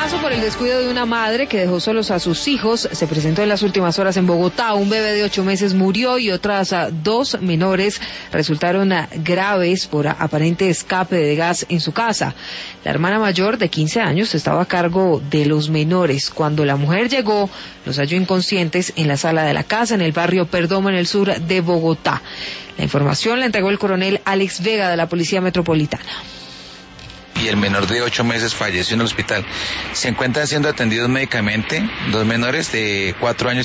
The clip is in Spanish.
caso por el descuido de una madre que dejó solos a sus hijos se presentó en las últimas horas en Bogotá. Un bebé de 8 meses murió y otras 2 menores resultaron graves por aparente escape de gas en su casa. La hermana mayor de 15 años estaba a cargo de los menores. Cuando la mujer llegó, los halló inconscientes en la sala de la casa en el barrio Perdomo, en el sur de Bogotá. La información la entregó el coronel Alex Vega de la Policía Metropolitana. Y el menor de 8 meses falleció en el hospital. Se encuentran siendo atendidos médicamente 2 menores de 4 años